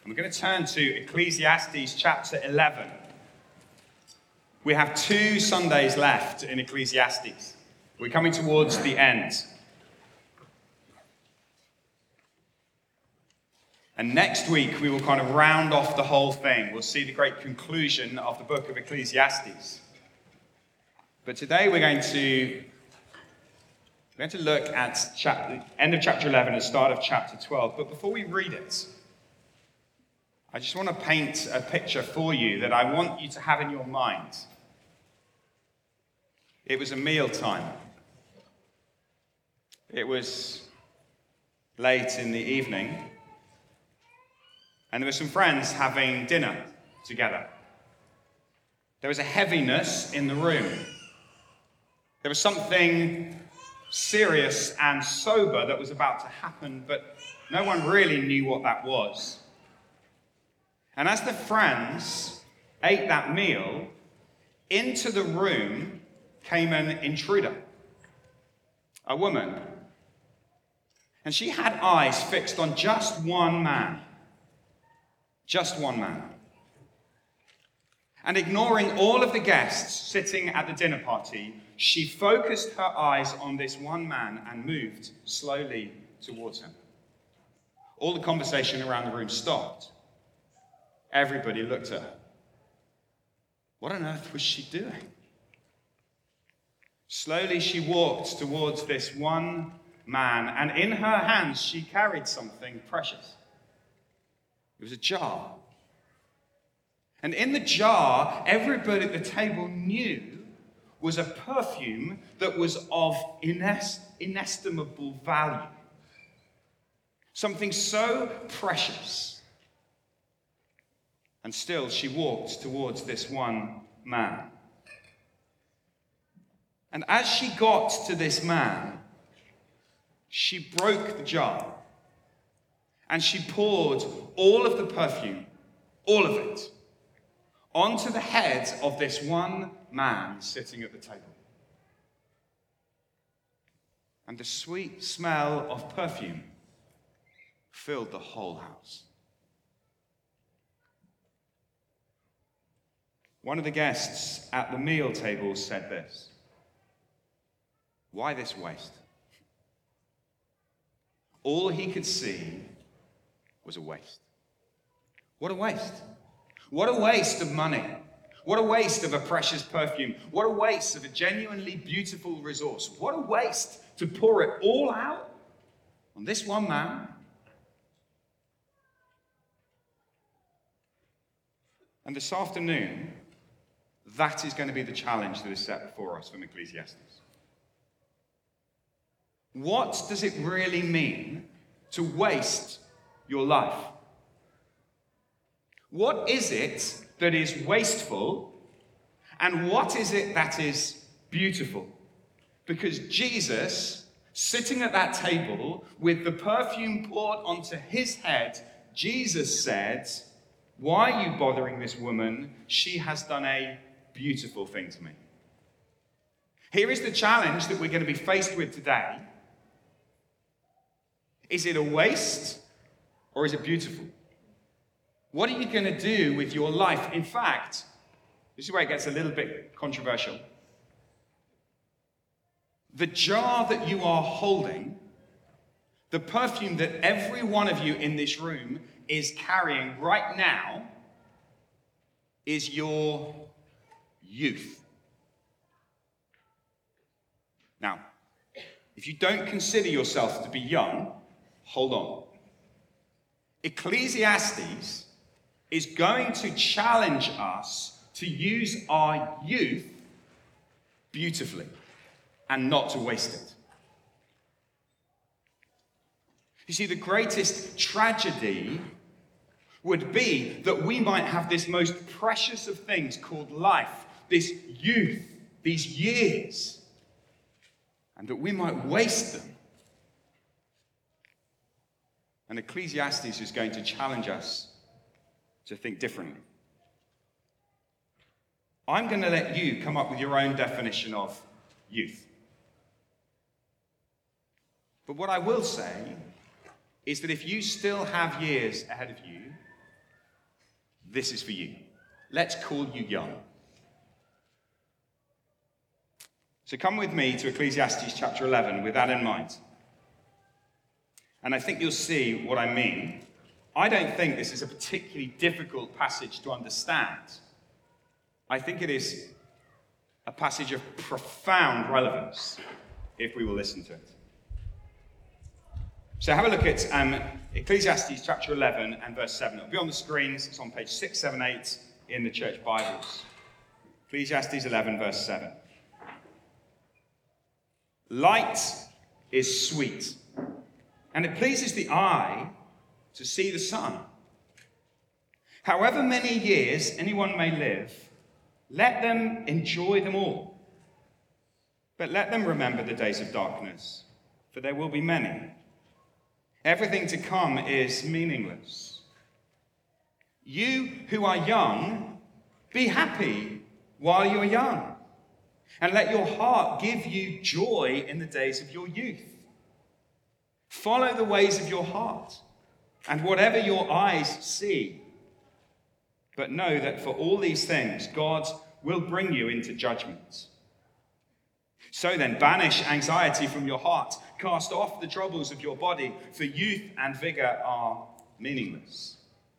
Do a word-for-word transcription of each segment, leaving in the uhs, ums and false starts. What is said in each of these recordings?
We're going to turn to Ecclesiastes chapter eleven. We have two Sundays left in Ecclesiastes. We're coming towards the end. And next week, we will kind of round off the whole thing. We'll see the great conclusion of the book of Ecclesiastes. But today, we're going to, we're going to look at chapter, end of chapter eleven and start of chapter twelve. But before we read it, I just want to paint a picture for you that I want you to have in your mind. It was a meal time. It was late in the evening, and there were some friends having dinner together. There was a heaviness in the room. There was something serious and sober that was about to happen, but no one really knew what that was. And as the friends ate that meal, into the room came an intruder, a woman. And she had eyes fixed on just one man. Just one man. And ignoring all of the guests sitting at the dinner party, she focused her eyes on this one man and moved slowly towards him. All the conversation around the room stopped. Everybody looked at her. What on earth was she doing? Slowly she walked towards this one man, and in her hands she carried something precious. It was a jar. And in the jar, everybody at the table knew was a perfume that was of inest- inestimable value. Something so precious. And still she walked towards this one man. And as she got to this man, she broke the jar. And she poured all of the perfume, all of it, onto the head of this one man sitting at the table. And the sweet smell of perfume filled the whole house. One of the guests at the meal table said this: "Why this waste?" All he could see was a waste. What a waste. What a waste of money. What a waste of a precious perfume. What a waste of a genuinely beautiful resource. What a waste to pour it all out on this one man. And this afternoon, that is going to be the challenge that is set before us from Ecclesiastes. What does it really mean to waste your life? What is it that is wasteful, and what is it that is beautiful? Because Jesus, sitting at that table with the perfume poured onto his head, Jesus said, "Why are you bothering this woman? She has done a beautiful thing to me." Here is the challenge that we're going to be faced with today. Is it a waste or is it beautiful? What are you going to do with your life? In fact, this is where it gets a little bit controversial. The jar that you are holding, the perfume that every one of you in this room is carrying right now, is your youth. Now, if you don't consider yourself to be young, hold on. Ecclesiastes is going to challenge us to use our youth beautifully and not to waste it. You see, the greatest tragedy would be that we might have this most precious of things called life, this youth, these years, and that we might waste them. And Ecclesiastes is going to challenge us to think differently. I'm going to let you come up with your own definition of youth. But what I will say is that if you still have years ahead of you, This is for you. Let's call you young. So come with me to Ecclesiastes chapter eleven with that in mind. And I think you'll see what I mean. I don't think this is a particularly difficult passage to understand. I think it is a passage of profound relevance if we will listen to it. So have a look at um, Ecclesiastes chapter eleven and verse seven. It'll be on the screens. It's on page six seven eight in the church Bibles. Ecclesiastes eleven, verse seven. Light is sweet, and it pleases the eye to see the sun. However many years anyone may live, let them enjoy them all. But let them remember the days of darkness, for there will be many. Everything to come is meaningless. You who are young, be happy while you are young, and let your heart give you joy in the days of your youth. Follow the ways of your heart, and whatever your eyes see. But know that for all these things, God will bring you into judgment. So then, banish anxiety from your heart. Cast off the troubles of your body, for youth and vigor are meaningless.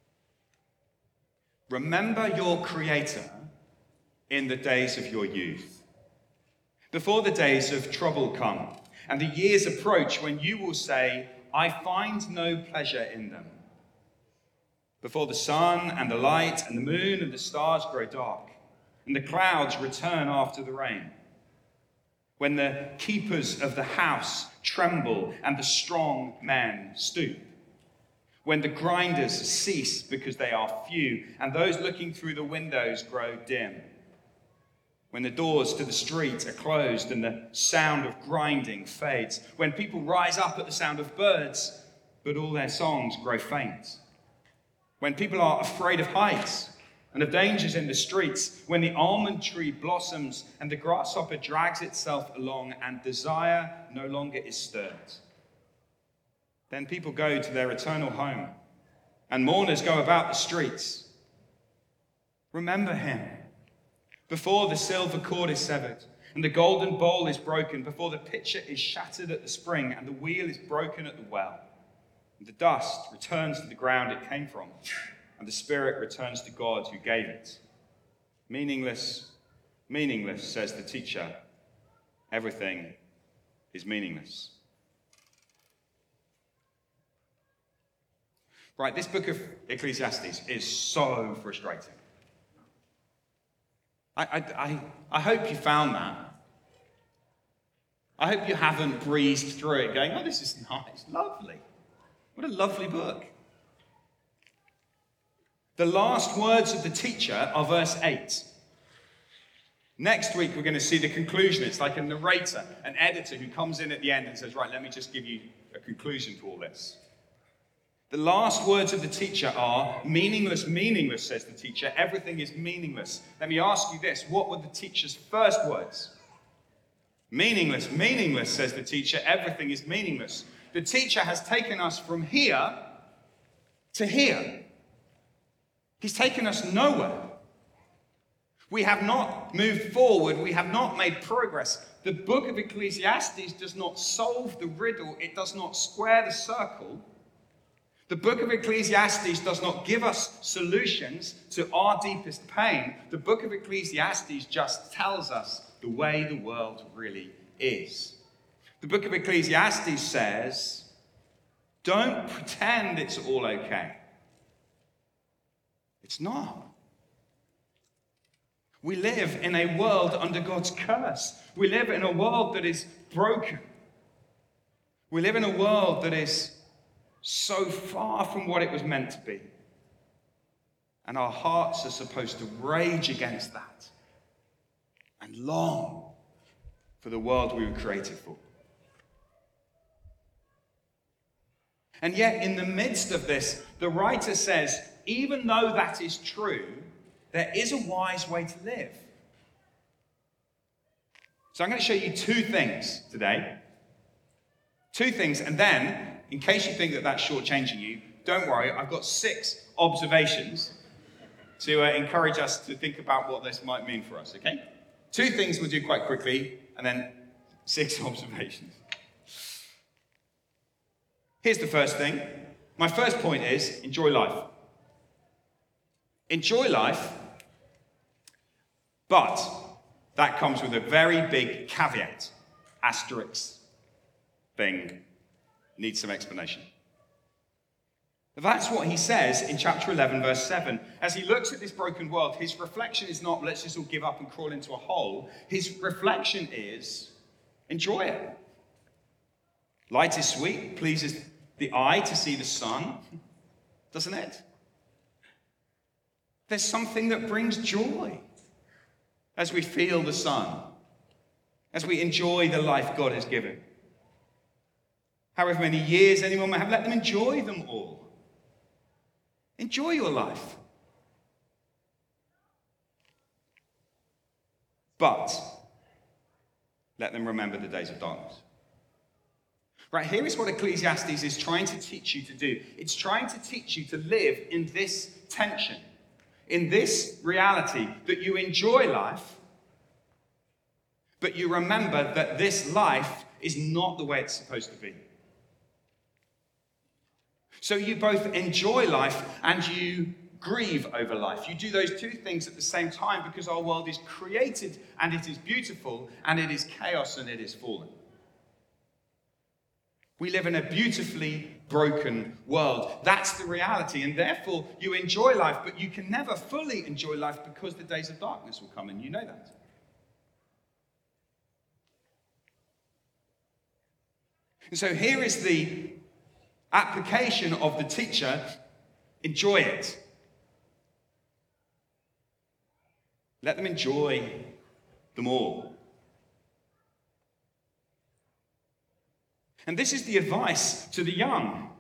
Remember your Creator in the days of your youth, before the days of trouble come, and the years approach when you will say, I find no pleasure in them. Before the sun and the light and the moon and the stars grow dark, and the clouds return after the rain. When the keepers of the house tremble and the strong men stoop. When the grinders cease because they are few, and those looking through the windows grow dim. When the doors to the street are closed and the sound of grinding fades. When people rise up at the sound of birds, but all their songs grow faint. When people are afraid of heights and of dangers in the streets. When the almond tree blossoms and the grasshopper drags itself along and desire no longer is stirred. Then people go to their eternal home and mourners go about the streets. Remember him. Before the silver cord is severed, and the golden bowl is broken, before the pitcher is shattered at the spring, and the wheel is broken at the well, and the dust returns to the ground it came from, and the spirit returns to God who gave it. Meaningless, meaningless, says the teacher. Everything is meaningless. Right, this book of Ecclesiastes is so frustrating. I, I, I, I hope you found that. I hope you haven't breezed through it going, oh, this is nice, lovely. What a lovely book. The last words of the teacher are verse eight. Next week, we're going to see the conclusion. It's like a narrator, an editor who comes in at the end and says, right, let me just give you a conclusion to all this. The last words of the teacher are, meaningless, meaningless, says the teacher. Everything is meaningless. Let me ask you this. What were the teacher's first words? Meaningless, meaningless, says the teacher. Everything is meaningless. The teacher has taken us from here to here. He's taken us nowhere. We have not moved forward. We have not made progress. The book of Ecclesiastes does not solve the riddle. It does not square the circle. The book of Ecclesiastes does not give us solutions to our deepest pain. The book of Ecclesiastes just tells us the way the world really is. The book of Ecclesiastes says, don't pretend it's all okay. It's not. We live in a world under God's curse. We live in a world that is broken. We live in a world that is so far from what it was meant to be. And our hearts are supposed to rage against that and long for the world we were created for. And yet, in the midst of this, the writer says, even though that is true, there is a wise way to live. So I'm going to show you two things today. Two things, and then, in case you think that that's shortchanging you, don't worry, I've got six observations to uh, encourage us to think about what this might mean for us, okay? Two things we'll do quite quickly, and then six observations. Here's the first thing. My first point is enjoy life. Enjoy life, but that comes with a very big caveat. Asterisk thing needs some explanation. That's what he says in chapter eleven, verse seven. As he looks at this broken world, his reflection is not, let's just all give up and crawl into a hole. His reflection is, enjoy it. Light is sweet, pleases the eye to see the sun, doesn't it? There's something that brings joy as we feel the sun, as we enjoy the life God has given. However many years anyone may have, let them enjoy them all. Enjoy your life. But let them remember the days of darkness. Right, here is what Ecclesiastes is trying to teach you to do. It's trying to teach you to live in this tension, in this reality that you enjoy life, but you remember that this life is not the way it's supposed to be. So you both enjoy life and you grieve over life. You do those two things at the same time because our world is created and it is beautiful and it is chaos and it is fallen. We live in a beautifully broken world. That's the reality, and therefore you enjoy life, but you can never fully enjoy life because the days of darkness will come, and you know that. And so here is the application of the teacher: enjoy it. Let them enjoy them all. And this is the advice to the young.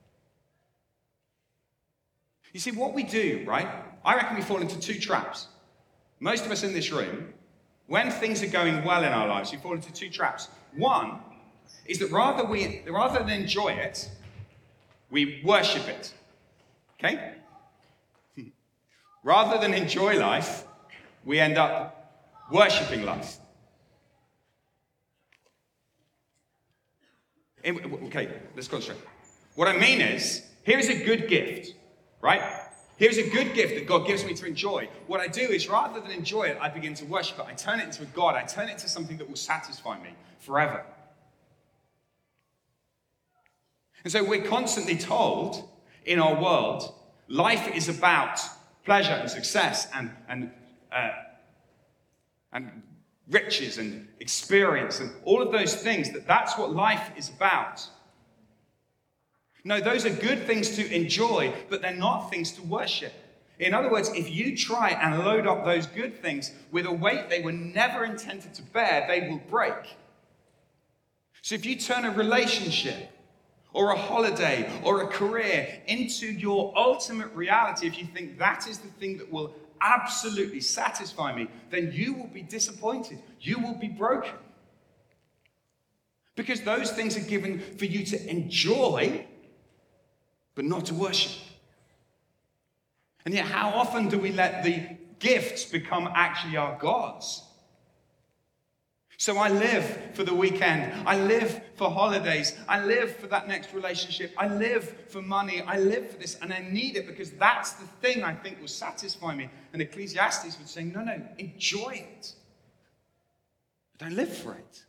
You see, what we do, right? I reckon we fall into two traps. Most of us in this room, when things are going well in our lives, we fall into two traps. One is that rather we, rather than enjoy it, we worship it. Okay? Rather than enjoy life, we end up worshipping life. Okay, let's concentrate. What I mean is, here's a good gift, right? Here's a good gift that God gives me to enjoy. What I do is, rather than enjoy it, I begin to worship it. I turn it into a God. I turn it into something that will satisfy me forever. And so we're constantly told in our world, life is about pleasure and success and, and, uh, and riches and experience and all of those things, that that's what life is about. No, those are good things to enjoy, but they're not things to worship. In other words, if you try and load up those good things with a weight they were never intended to bear, they will break. So if you turn a relationship or a holiday or a career into your ultimate reality, if you think that is the thing that will absolutely satisfy me, then you will be disappointed. You will be broken. Because those things are given for you to enjoy, but not to worship. And yet, how often do we let the gifts become actually our gods? So I live for the weekend. I live for holidays. I live for that next relationship. I live for money. I live for this, and I need it because that's the thing I think will satisfy me. And Ecclesiastes would say, no, no, enjoy it. But don't live for it.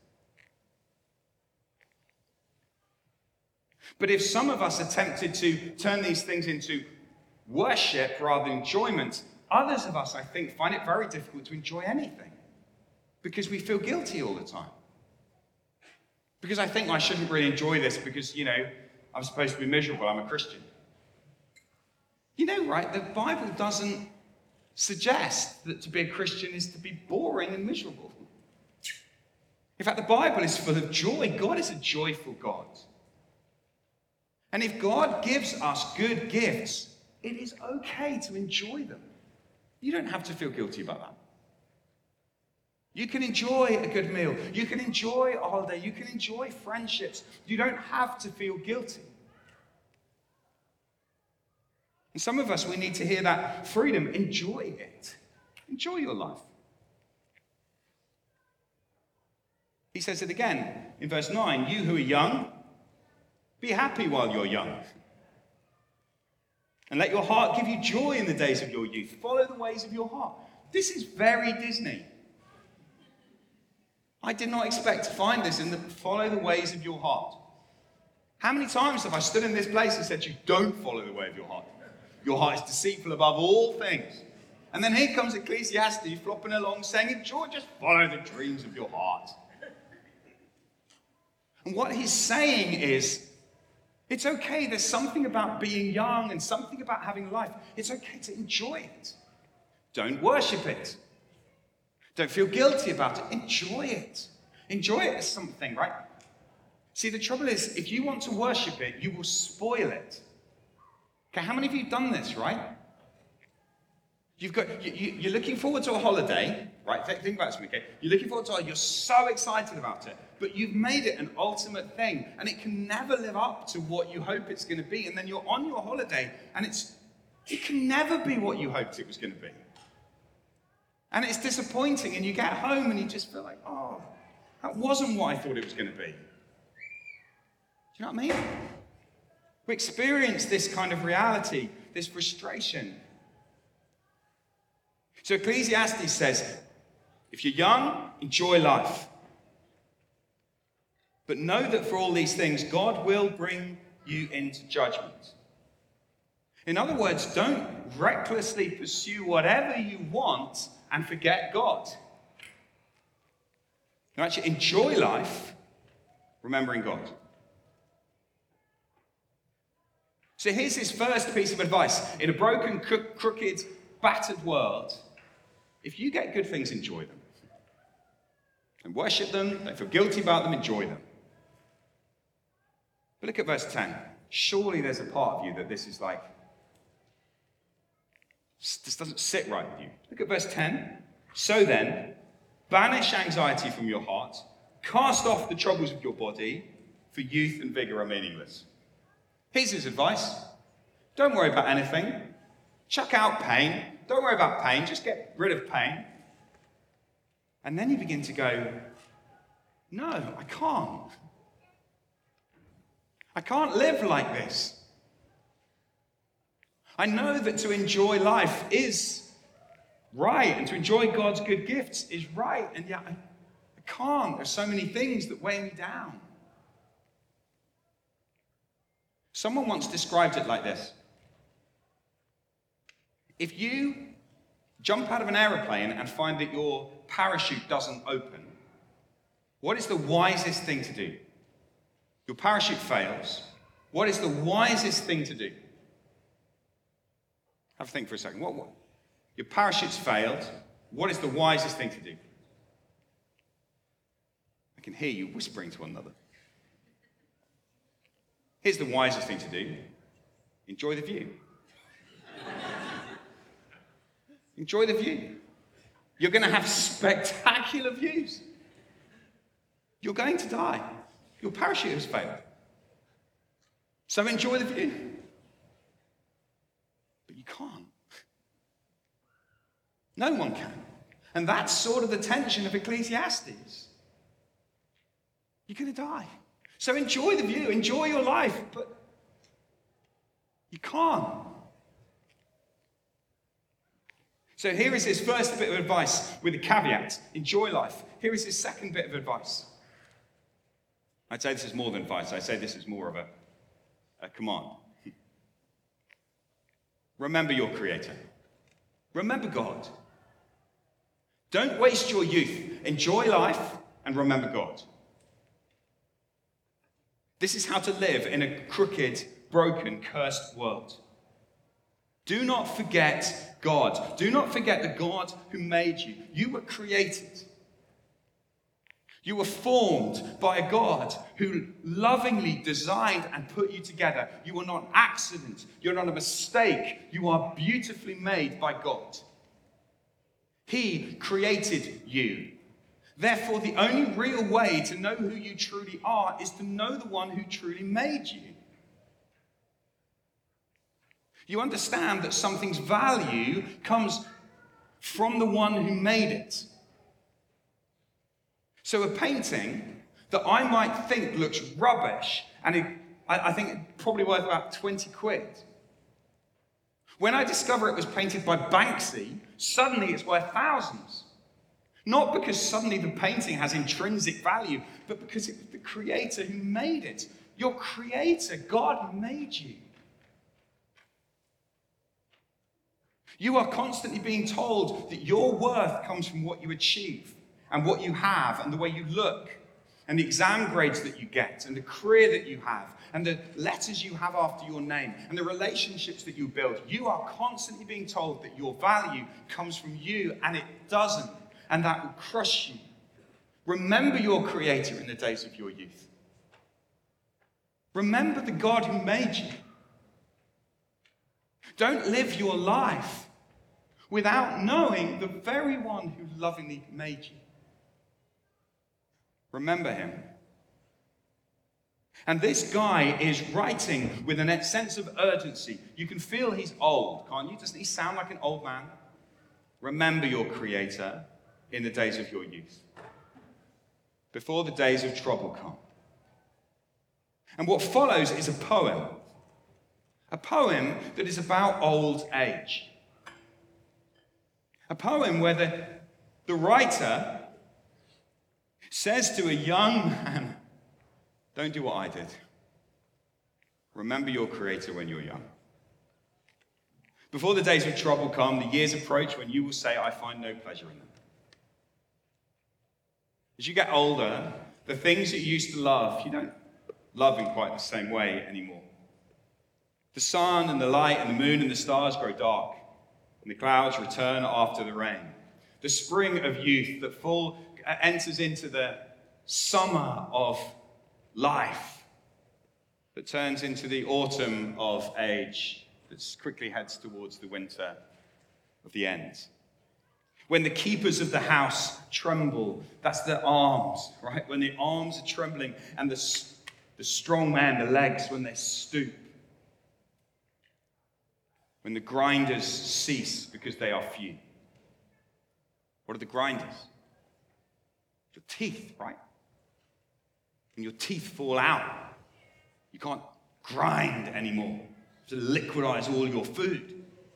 But if some of us are tempted to turn these things into worship rather than enjoyment, others of us, I think, find it very difficult to enjoy anything. Because we feel guilty all the time. Because I think I shouldn't really enjoy this because, you know, I'm supposed to be miserable. I'm a Christian. You know, right, the Bible doesn't suggest that to be a Christian is to be boring and miserable. In fact, the Bible is full of joy. God is a joyful God. And if God gives us good gifts, it is okay to enjoy them. You don't have to feel guilty about that. You can enjoy a good meal. You can enjoy a holiday. You can enjoy friendships. You don't have to feel guilty. And some of us, we need to hear that freedom. Enjoy it. Enjoy your life. He says it again in verse nine. You who are young, be happy while you're young. And let your heart give you joy in the days of your youth. Follow the ways of your heart. This is very Disney. I did not expect to find this in the follow the ways of your heart. How many times have I stood in this place and said, you don't follow the way of your heart? Your heart is deceitful above all things. And then here comes Ecclesiastes flopping along saying, enjoy, just follow the dreams of your heart. And what he's saying is, it's okay. There's something about being young and something about having life. It's okay to enjoy it. Don't worship it. Don't feel guilty about it. Enjoy it. Enjoy it as something, right? See, the trouble is, if you want to worship it, you will spoil it. Okay, how many of you have done this, right? You've got, you, you, you're looking forward to a holiday, right? Think, think about this, okay? You're looking forward to it, you're so excited about it, but you've made it an ultimate thing, and it can never live up to what you hope it's going to be. And then you're on your holiday, and it's it can never be what you hoped it was going to be. And it's disappointing, and you get home, and you just feel like, oh, that wasn't what I thought it was going to be. Do you know what I mean? We experience this kind of reality, this frustration. So Ecclesiastes says, if you're young, enjoy life. But know that for all these things, God will bring you into judgment. In other words, don't recklessly pursue whatever you want and forget God. You actually enjoy life, remembering God. So here's his first piece of advice. In a broken, crooked, battered world, if you get good things, enjoy them. And worship them, don't feel guilty about them, enjoy them. But look at verse ten. Surely there's a part of you that this is like, this doesn't sit right with you. Look at verse ten. So then, banish anxiety from your heart, cast off the troubles of your body, for youth and vigor are meaningless. Here's his advice. Don't worry about anything. Chuck out pain. Don't worry about pain. Just get rid of pain. And then you begin to go, no, I can't. I can't live like this. I know that to enjoy life is right, and to enjoy God's good gifts is right, and yet I, I can't. There's so many things that weigh me down. Someone once described it like this. If you jump out of an aeroplane and find that your parachute doesn't open, what is the wisest thing to do? Your parachute fails. What is the wisest thing to do? Have a think for a second. What, what? Your parachute's failed. What is the wisest thing to do? I can hear you whispering to one another. Here's the wisest thing to do. Enjoy the view. Enjoy the view. You're going to have spectacular views. You're going to die. Your parachute has failed. So enjoy the view. But you can't. No one can. And that's sort of the tension of Ecclesiastes. You're going to die. So enjoy the view, enjoy your life, but you can't. So here is his first bit of advice with a caveat. Enjoy life. Here is his second bit of advice. I'd say this is more than advice. I'd say this is more of a, a command. Remember your Creator. Remember God. Don't waste your youth. Enjoy life and remember God. This is how to live in a crooked, broken, cursed world. Do not forget God. Do not forget the God who made you. You were created. You were formed by a God who lovingly designed and put you together. You are not an accident. You're not a mistake. You are beautifully made by God. He created you. Therefore, the only real way to know who you truly are is to know the one who truly made you. You understand that something's value comes from the one who made it. So a painting that I might think looks rubbish, and it, I, I think it's probably worth about twenty quid. When I discover it was painted by Banksy, suddenly it's worth thousands. Not because suddenly the painting has intrinsic value, but because it was the creator who made it. Your creator, God, made you. You are constantly being told that your worth comes from what you achieve and what you have and the way you look and the exam grades that you get and the career that you have and the letters you have after your name and the relationships that you build. You are constantly being told that your value comes from you, and it doesn't, and that will crush you. Remember your creator in the days of your youth. Remember the God who made you. Don't live your life without knowing the very one who lovingly made you. Remember him. And this guy is writing with a sense of urgency. You can feel he's old, can't you? Doesn't he sound like an old man? Remember your creator in the days of your youth, before the days of trouble come. And what follows is a poem. A poem that is about old age. A poem where the, the writer says to a young man, don't do what I did. Remember your creator when you're young. Before the days of trouble come, the years approach when you will say, I find no pleasure in them. As you get older, the things that you used to love, you don't love in quite the same way anymore. The sun and the light and the moon and the stars grow dark, and the clouds return after the rain. The spring of youth that full uh, enters into the summer of life that turns into the autumn of age that quickly heads towards the winter of the end. When the keepers of the house tremble, that's their arms, right? When the arms are trembling and the, the strong man, the legs, when they stoop. When the grinders cease because they are few. What are the grinders? Your teeth, right? When your teeth fall out, you can't grind anymore to liquidize all your food.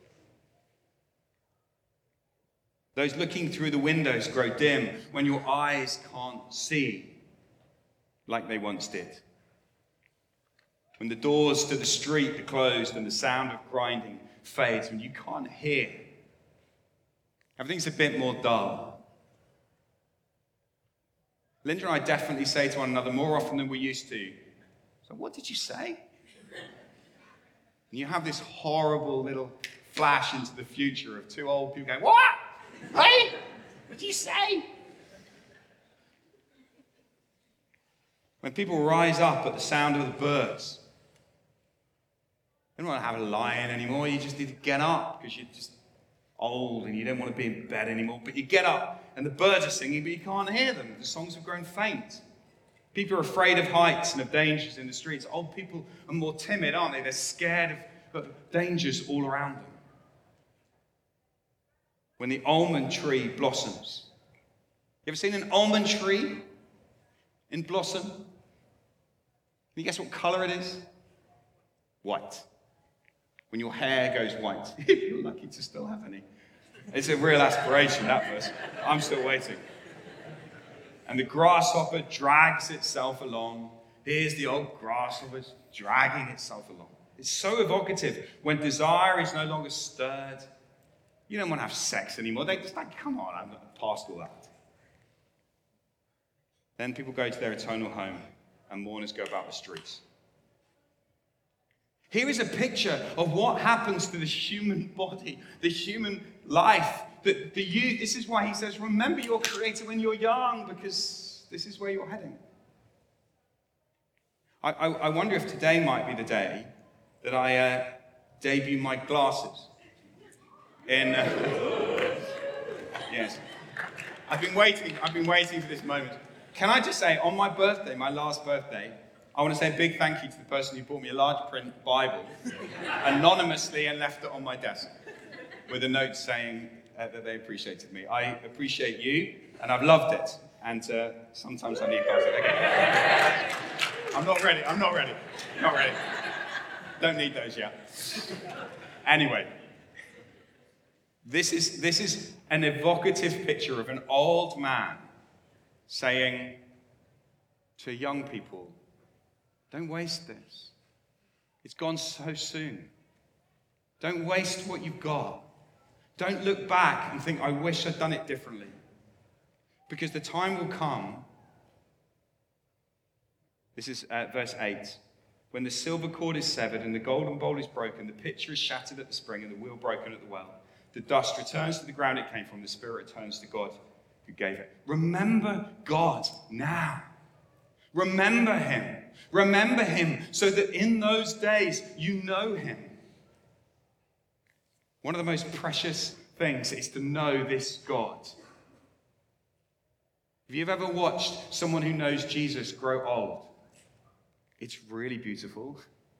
Those looking through the windows grow dim when your eyes can't see like they once did. When the doors to the street are closed and the sound of grinding fades, when you can't hear. Everything's a bit more dull. Linda and I definitely say to one another more often than we used to, so what did you say? And you have this horrible little flash into the future of two old people going, what? Hey, what did you say? When people rise up at the sound of the birds, you don't want to have a lion anymore. You just need to get up because you're just old and you don't want to be in bed anymore. But you get up and the birds are singing, but you can't hear them. The songs have grown faint. People are afraid of heights and of dangers in the streets. Old people are more timid, aren't they? They're scared of, of dangers all around them. When the almond tree blossoms. You ever seen an almond tree in blossom? Can you guess what color it is? White. When your hair goes white. If you're lucky to still have any. It's a real aspiration, that verse. I'm still waiting. And the grasshopper drags itself along. Here's the old grasshopper dragging itself along. It's so evocative. When desire is no longer stirred, you don't want to have sex anymore. They just like, come on, I'm past all that. Then people go to their eternal home and mourners go about the streets. Here is a picture of what happens to the human body, the human life. The, the youth. This is why he says, remember your creator when you're young, because this is where you're heading. I, I, I wonder if today might be the day that I uh, debut my glasses. In uh, yes, I've been waiting. I've been waiting for this moment. Can I just say, on my birthday, my last birthday, I want to say a big thank you to the person who bought me a large print Bible anonymously and left it on my desk with a note saying uh, that they appreciated me. I appreciate you, and I've loved it. And uh, sometimes I need those. Okay. I'm not ready. I'm not ready. Not ready. Don't need those yet. Anyway, this is this is an evocative picture of an old man saying to young people, don't waste this. It's gone so soon. Don't waste what you've got. Don't look back and think, I wish I'd done it differently. Because the time will come. This is uh, verse eight. When the silver cord is severed and the golden bowl is broken, the pitcher is shattered at the spring and the wheel broken at the well. The dust returns to the ground it came from. The spirit returns to God who gave it. Remember God now. Remember him. Remember him so that in those days you know him. One of the most precious things is to know this God. If you've ever watched someone who knows Jesus grow old, it's really beautiful.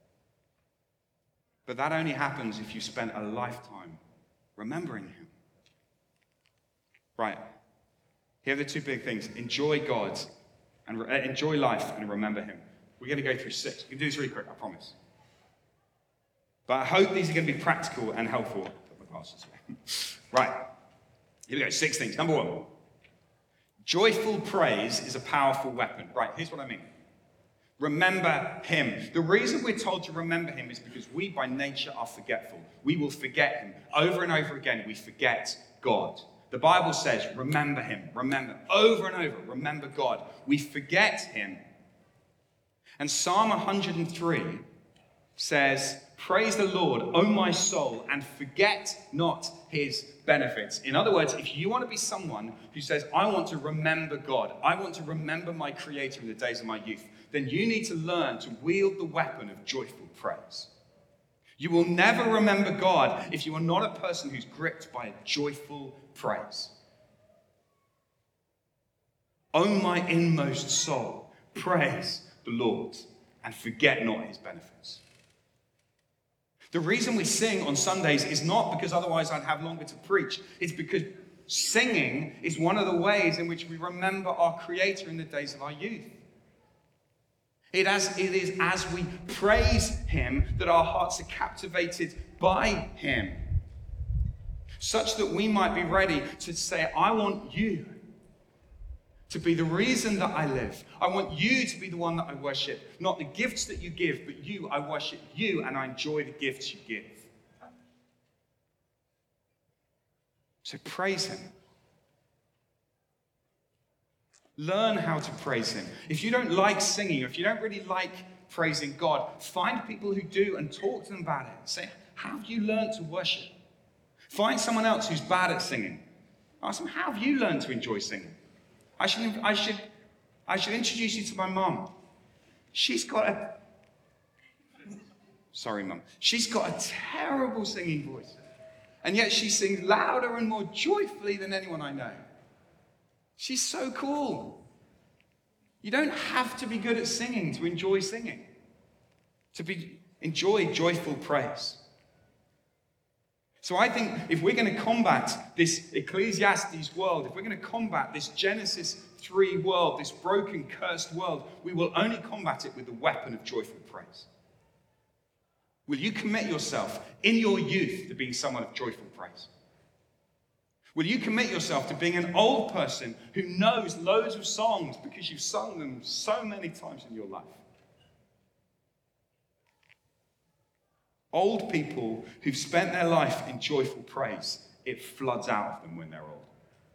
But that only happens if you spent a lifetime remembering him. Right. Here are the two big things. Enjoy God and re- enjoy life and remember him. We're going to go through six. We can do this really quick, I promise. But I hope these are going to be practical and helpful. Put my glasses away. Right. Here we go. Six things. Number one. Joyful praise is a powerful weapon. Right. Here's what I mean. Remember him. The reason we're told to remember him is because we by nature are forgetful. We will forget him. Over and over again, we forget God. The Bible says, remember him. Remember. Over and over, remember God. We forget him. And Psalm one hundred three says, praise the Lord, O my soul, and forget not his benefits. In other words, if you want to be someone who says, I want to remember God, I want to remember my Creator in the days of my youth, then you need to learn to wield the weapon of joyful praise. You will never remember God if you are not a person who's gripped by a joyful praise. O my inmost soul, praise the Lord, and forget not his benefits. The reason we sing on Sundays is not because otherwise I'd have longer to preach. It's because singing is one of the ways in which we remember our Creator in the days of our youth. It, as, it is as we praise him that our hearts are captivated by him, such that we might be ready to say, I want you to be the reason that I live. I want you to be the one that I worship. Not the gifts that you give, but you. I worship you and I enjoy the gifts you give. So praise him. Learn how to praise him. If you don't like singing, if you don't really like praising God, find people who do and talk to them about it. Say, how have you learned to worship? Find someone else who's bad at singing. Ask them, how have you learned to enjoy singing? I should, I should, I should introduce you to my mum. She's got a, sorry mum, she's got a terrible singing voice. And yet she sings louder and more joyfully than anyone I know. She's so cool. You don't have to be good at singing to enjoy singing, to be enjoy joyful praise. So I think if we're going to combat this Ecclesiastes world, if we're going to combat this Genesis three world, this broken, cursed world, we will only combat it with the weapon of joyful praise. Will you commit yourself in your youth to being someone of joyful praise? Will you commit yourself to being an old person who knows loads of songs because you've sung them so many times in your life? Old people who've spent their life in joyful praise, it floods out of them when they're old.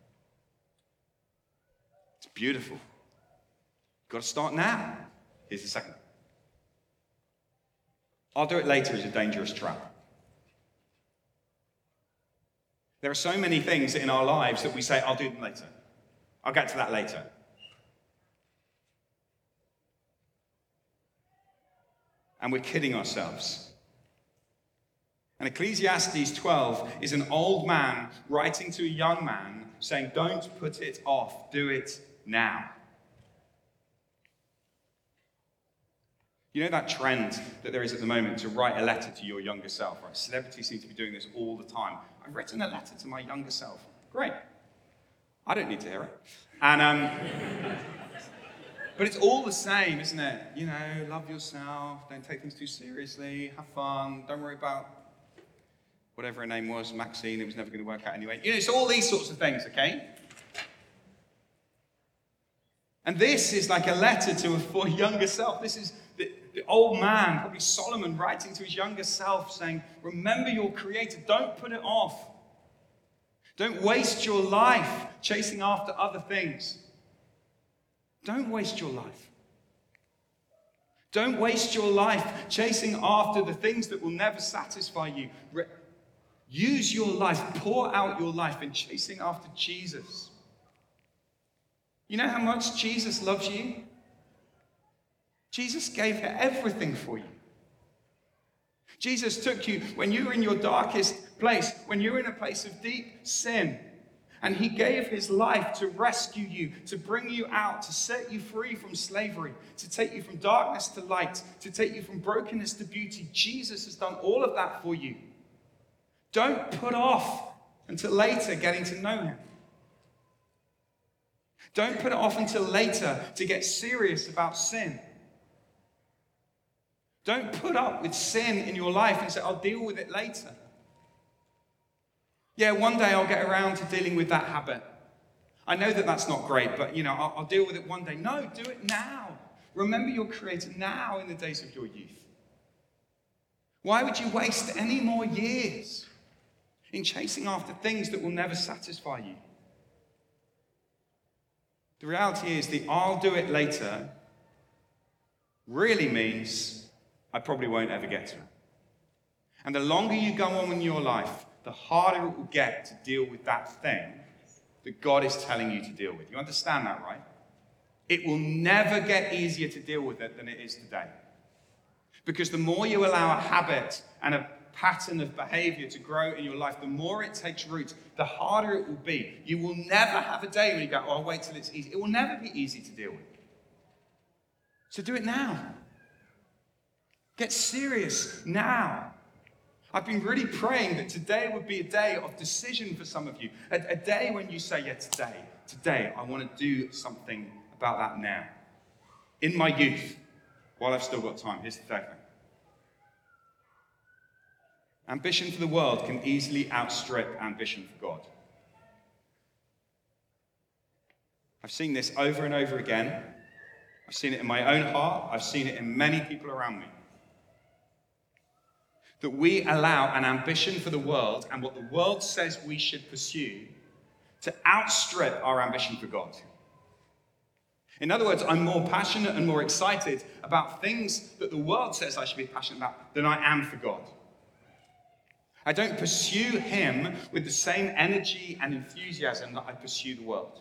It's beautiful. You've got to start now. Here's the second. I'll do it later is a dangerous trap. There are so many things in our lives that we say, I'll do them later. I'll get to that later. And we're kidding ourselves. And Ecclesiastes twelve is an old man writing to a young man saying, don't put it off, do it now. You know that trend that there is at the moment to write a letter to your younger self, right? Celebrities seem to be doing this all the time. I've written a letter to my younger self. Great. I don't need to hear it. And, um, but it's all the same, isn't it? You know, love yourself, don't take things too seriously, have fun, don't worry about whatever her name was, Maxine, it was never going to work out anyway. You know, it's all these sorts of things, okay? And this is like a letter to a for younger self. This is the, the old man, probably Solomon, writing to his younger self, saying, remember your Creator, don't put it off. Don't waste your life chasing after other things. Don't waste your life. Don't waste your life chasing after the things that will never satisfy you. Re- use your life, pour out your life in chasing after Jesus. You know how much Jesus loves you? Jesus gave everything for you. Jesus took you when you were in your darkest place, when you were in a place of deep sin, and he gave his life to rescue you, to bring you out, to set you free from slavery, to take you from darkness to light, to take you from brokenness to beauty. Jesus has done all of that for you. Don't put off until later getting to know him. Don't put it off until later to get serious about sin. Don't put up with sin in your life and say, I'll deal with it later. Yeah, one day I'll get around to dealing with that habit. I know that that's not great, but, you know, I'll, I'll deal with it one day. No, do it now. Remember your Creator now in the days of your youth. Why would you waste any more years in chasing after things that will never satisfy you? The reality is the I'll do it later really means I probably won't ever get to it. And the longer you go on in your life, the harder it will get to deal with that thing that God is telling you to deal with. You understand that, right? It will never get easier to deal with it than it is today. Because the more you allow a habit and a pattern of behavior to grow in your life, the more it takes root, the harder it will be. You will never have a day when you go, oh, I'll wait till it's easy. It will never be easy to deal with. So do it now. Get serious now. I've been really praying that today would be a day of decision for some of you. A, a day when you say, yeah, today, today, I want to do something about that now. In my youth, while I've still got time, here's the third thing. Ambition for the world can easily outstrip ambition for God. I've seen this over and over again. I've seen it in my own heart. I've seen it in many people around me. That we allow an ambition for the world and what the world says we should pursue to outstrip our ambition for God. In other words, I'm more passionate and more excited about things that the world says I should be passionate about than I am for God. I don't pursue him with the same energy and enthusiasm that I pursue the world.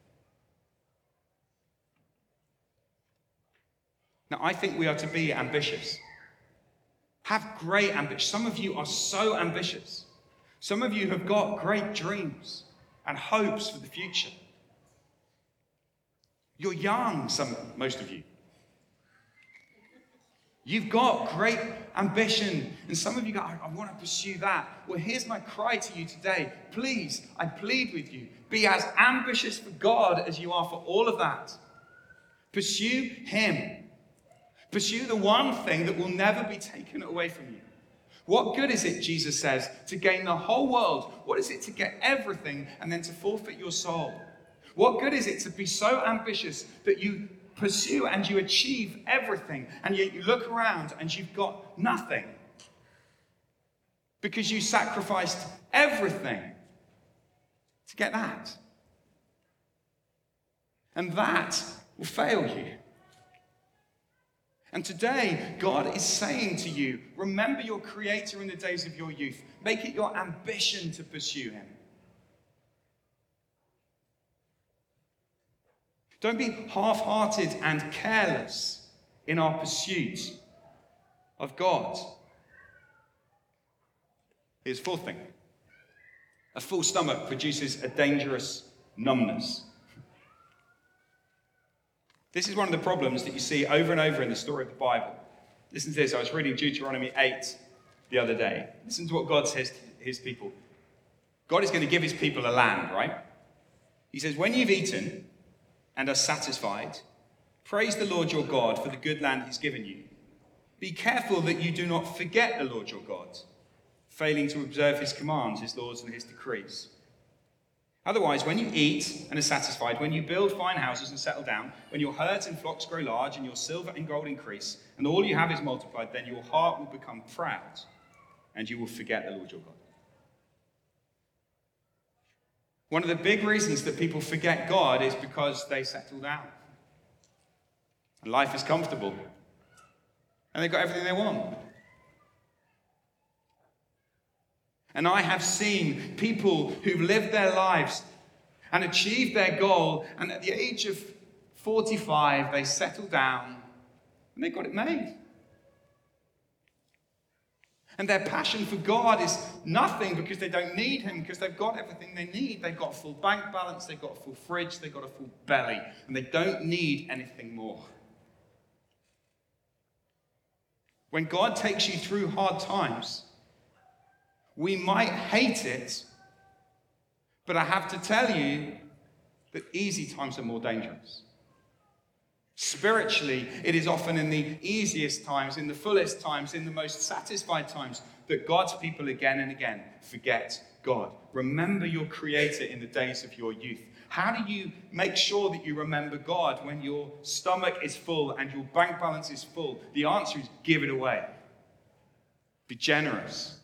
Now, I think we are to be ambitious. Have great ambition. Some of you are so ambitious. Some of you have got great dreams and hopes for the future. You're young, some, most of you. You've got great ambition, and some of you go, I, I want to pursue that. Well, here's my cry to you today. Please, I plead with you, be as ambitious for God as you are for all of that. Pursue him. Pursue the one thing that will never be taken away from you. What good is it, Jesus says, to gain the whole world? What is it to get everything and then to forfeit your soul? What good is it to be so ambitious that you pursue and you achieve everything, and yet you look around and you've got nothing because you sacrificed everything to get that? And that will fail you. And today, God is saying to you, remember your Creator in the days of your youth. Make it your ambition to pursue him. Don't be half-hearted and careless in our pursuit of God. Here's the fourth thing. A full stomach produces a dangerous numbness. This is one of the problems that you see over and over in the story of the Bible. Listen to this. I was reading Deuteronomy eight the other day. Listen to what God says to his people. God is going to give his people a land, right? He says, when you've eaten and are satisfied, praise the Lord your God for the good land he's given you. Be careful that you do not forget the Lord your God, failing to observe his commands, his laws, and his decrees. Otherwise, when you eat and are satisfied, when you build fine houses and settle down, when your herds and flocks grow large and your silver and gold increase, and all you have is multiplied, then your heart will become proud and you will forget the Lord your God. One of the big reasons that people forget God is because they settle down. And life is comfortable. And they've got everything they want. And I have seen people who've lived their lives and achieved their goal, and at the age of forty-five, they settle down and they got it made. And their passion for God is nothing because they don't need him, because they've got everything they need. They've got a full bank balance, they've got a full fridge, they've got a full belly, and they don't need anything more. When God takes you through hard times, we might hate it, but I have to tell you that easy times are more dangerous. Spiritually, it is often in the easiest times, in the fullest times, in the most satisfied times that God's people again and again forget God. Remember your Creator in the days of your youth. How do you make sure that you remember God when your stomach is full and your bank balance is full? The answer is give it away. Be generous.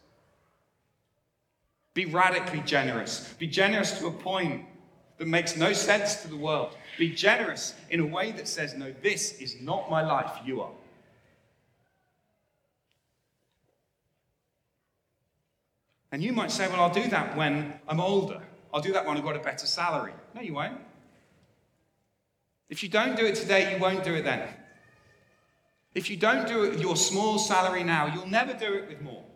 Be radically generous. Be generous to a point that makes no sense to the world. Be generous in a way that says, no, this is not my life, you are. And you might say, well, I'll do that when I'm older. I'll do that when I've got a better salary. No, you won't. If you don't do it today, you won't do it then. If you don't do it with your small salary now, you'll never do it with more.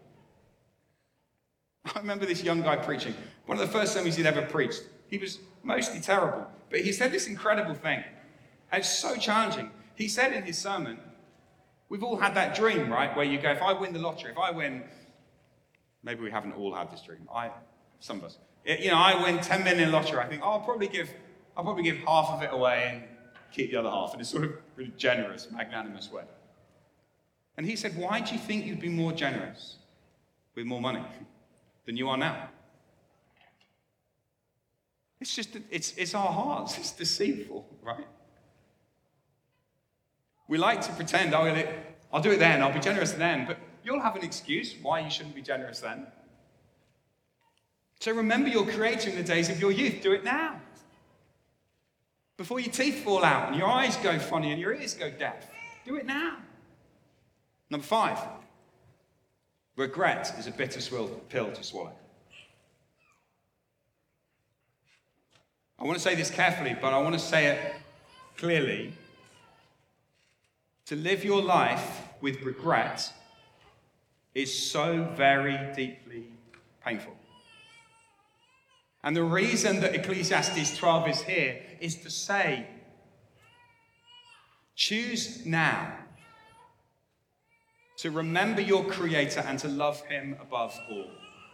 I remember this young guy preaching. One of the first sermons he'd ever preached. He was mostly terrible. But he said this incredible thing. And it's so challenging. He said in his sermon, we've all had that dream, right? Where you go, if I win the lottery, if I win, maybe we haven't all had this dream. I, some of us. You know, I win ten million lottery. I think, oh, I'll probably give, I'll probably give half of it away and keep the other half in a sort of really generous, magnanimous way. And he said, why do you think you'd be more generous with more money than you are now? It's just, it's, it's our hearts. It's deceitful, right? We like to pretend, oh, I'll do it then, I'll be generous then, but you'll have an excuse why you shouldn't be generous then. So remember your Creator in the days of your youth. Do it now. Before your teeth fall out and your eyes go funny and your ears go deaf. Do it now. Number five, regret is a bitter pill to swallow. I want to say this carefully, but I want to say it clearly. To live your life with regret is so very deeply painful. And the reason that Ecclesiastes twelve is here is to say, choose now to remember your Creator and to love him above all.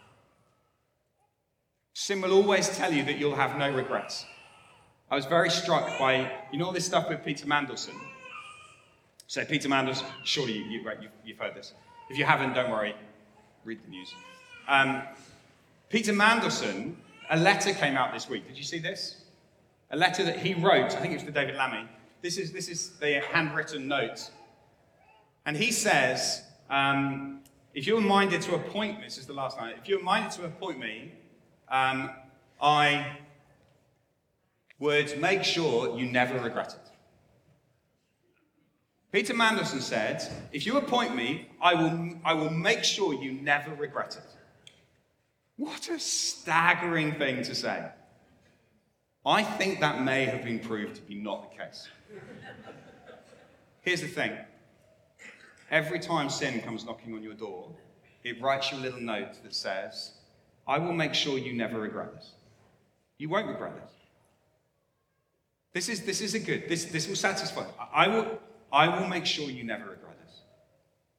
Sin will always tell you that you'll have no regrets. I was very struck by, you know all this stuff with Peter Mandelson? So Peter Mandelson, surely you, you, right, you've, you've heard this. If you haven't, don't worry, read the news. Um, Peter Mandelson, a letter came out this week. Did you see this? A letter that he wrote, I think it was to David Lammy. This is, this is the handwritten note. And he says, um, if you're minded to appoint me, this is the last line, if you're minded to appoint me, um, I would make sure you never regret it. Peter Mandelson said, if you appoint me, I will, I will make sure you never regret it. What a staggering thing to say. I think that may have been proved to be not the case. Here's the thing. Every time sin comes knocking on your door, it writes you a little note that says, I will make sure you never regret this. You won't regret this. This is, this is a good, this, this will satisfy. I will, I will make sure you never regret this.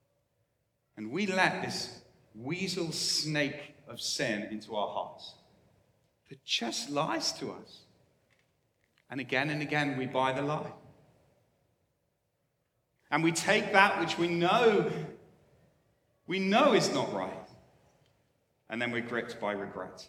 And we let this weasel snake of sin into our hearts that just lies to us. And again and again, we buy the lie. And we take that which we know, we know is not right. And then we're gripped by regret.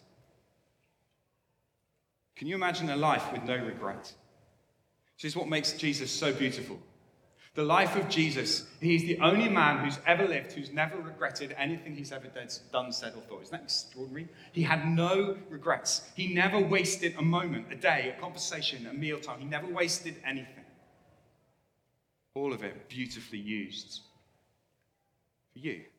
Can you imagine a life with no regret? This is what makes Jesus so beautiful. The life of Jesus, he's the only man who's ever lived who's never regretted anything he's ever done, said, or thought. Isn't that extraordinary? He had no regrets. He never wasted a moment, a day, a conversation, a mealtime. He never wasted anything. All of it beautifully used for you. And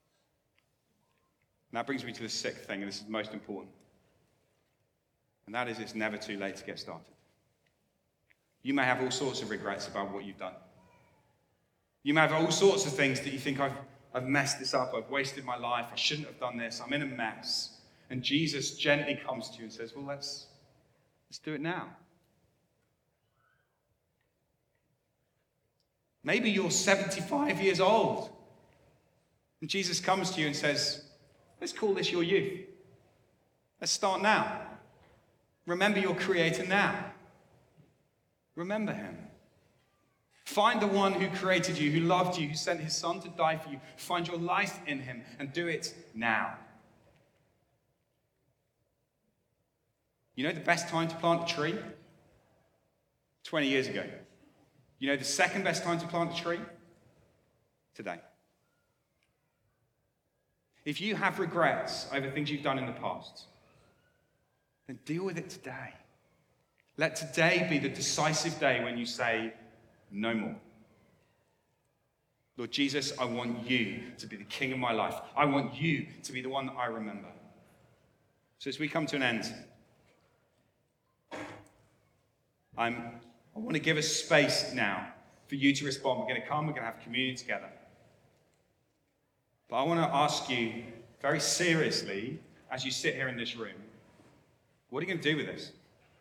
that brings me to the sixth thing, and this is most important. And that is, it's never too late to get started. You may have all sorts of regrets about what you've done. You may have all sorts of things that you think, I've, I've messed this up, I've wasted my life, I shouldn't have done this, I'm in a mess. And Jesus gently comes to you and says, well, let's, let's do it now. Maybe you're seventy-five years old. And Jesus comes to you and says, let's call this your youth. Let's start now. Remember your Creator now. Remember him. Find the one who created you, who loved you, who sent his son to die for you. Find your life in him and do it now. You know the best time to plant a tree? twenty years ago. You know the second best time to plant a tree? Today. If you have regrets over things you've done in the past, then deal with it today. Let today be the decisive day when you say, no more. Lord Jesus, I want you to be the king of my life. I want you to be the one that I remember. So as we come to an end, I'm, I want to give us space now for you to respond. We're going to come, we're going to have communion together. But I want to ask you very seriously, as you sit here in this room, what are you going to do with this?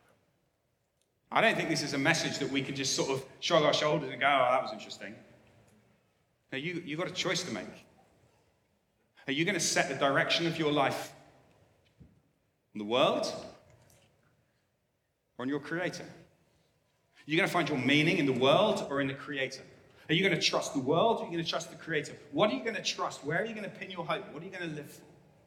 I don't think this is a message that we can just sort of shrug our shoulders and go, oh, that was interesting. No, you, you've got a choice to make. Are you going to set the direction of your life on the world or on your Creator? Are you going to find your meaning in the world or in the Creator? Are you going to trust the world or are you going to trust the Creator? What are you going to trust? Where are you going to pin your hope? What are you going to live for?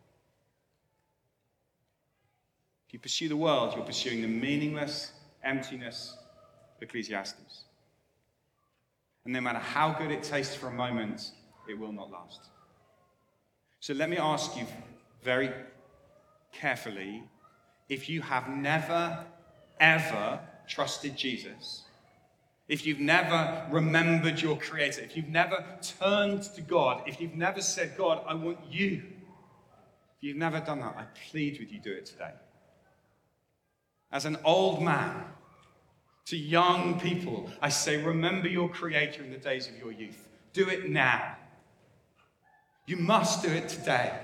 If you pursue the world, you're pursuing the meaningless emptiness of Ecclesiastes. And no matter how good it tastes for a moment, it will not last. So let me ask you very carefully, if you have never, ever trusted Jesus, if you've never remembered your Creator, if you've never turned to God, if you've never said, God, I want you, if you've never done that, I plead with you, do it today. As an old man, to young people, I say, remember your Creator in the days of your youth. Do it now. You must do it today.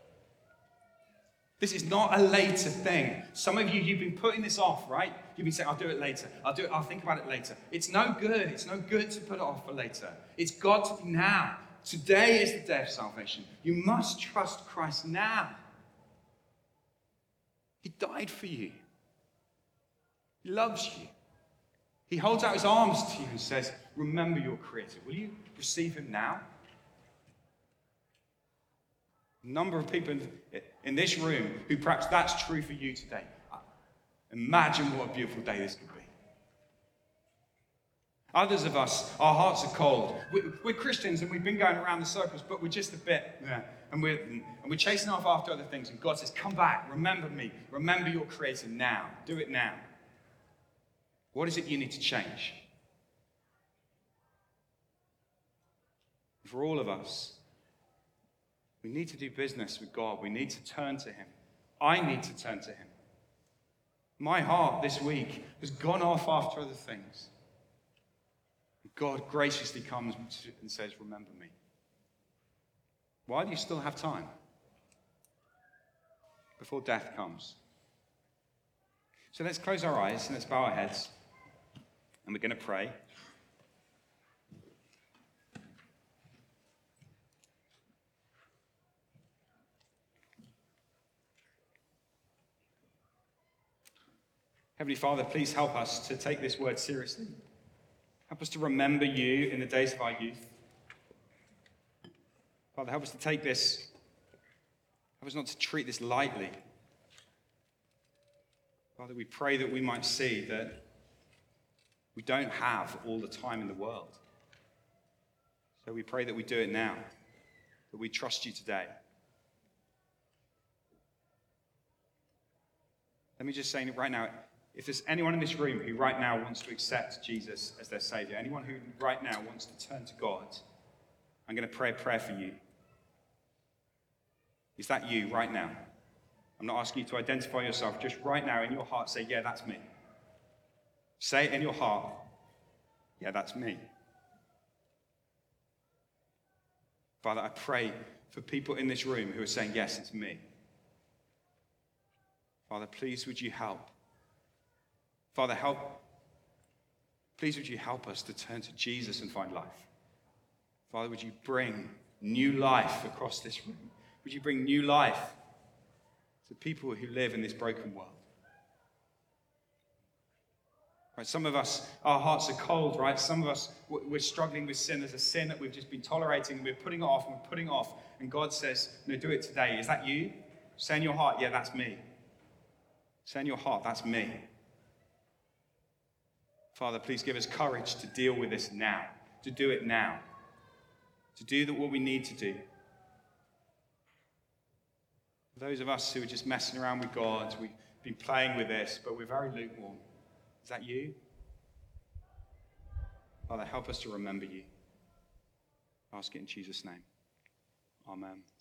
This is not a later thing. Some of you, you've been putting this off, right? You've been saying, I'll do it later. I'll do it. I'll think about it later. It's no good. It's no good to put it off for later. It's got to be now. Today is the day of salvation. You must trust Christ now. He died for you. He loves you. He holds out his arms to you and says, remember your Creator. Will you receive him now? A number of people in this room who perhaps that's true for you today. Imagine what a beautiful day this could be. Others of us, our hearts are cold. We're, we're Christians and we've been going around the circles, but we're just a bit, yeah, and we're, and we're chasing off after other things. And God says, come back, remember me, remember your Creator now. Do it now. What is it you need to change? For all of us, we need to do business with God. We need to turn to him. I need to turn to him. My heart this week has gone off after other things. God graciously comes and says, remember me. Why do you still have time? Before death comes. So let's close our eyes and let's bow our heads. And we're going to pray. Heavenly Father, please help us to take this word seriously. Help us to remember you in the days of our youth. Father, help us to take this, help us not to treat this lightly. Father, we pray that we might see that we don't have all the time in the world. So we pray that we do it now, that we trust you today. Let me just say right now, if there's anyone in this room who right now wants to accept Jesus as their Savior, anyone who right now wants to turn to God, I'm going to pray a prayer for you. Is that you right now? I'm not asking you to identify yourself. Just right now in your heart, say, yeah, that's me. Say it in your heart. Yeah, that's me. Father, I pray for people in this room who are saying, yes, it's me. Father, please would you help? Father, help. Please would you help us to turn to Jesus and find life? Father, would you bring new life across this room? Would you bring new life to people who live in this broken world? Right, some of us, our hearts are cold, right? Some of us, we're struggling with sin. There's a sin that we've just been tolerating, and we're putting it off, and we're putting it off. And God says, no, do it today. Is that you? Say in your heart, yeah, that's me. Say in your heart, that's me. Father, please give us courage to deal with this now, to do it now, to do what we need to do. For those of us who are just messing around with God, we've been playing with this, but we're very lukewarm. Is that you? Father, help us to remember you. I ask it in Jesus' name. Amen.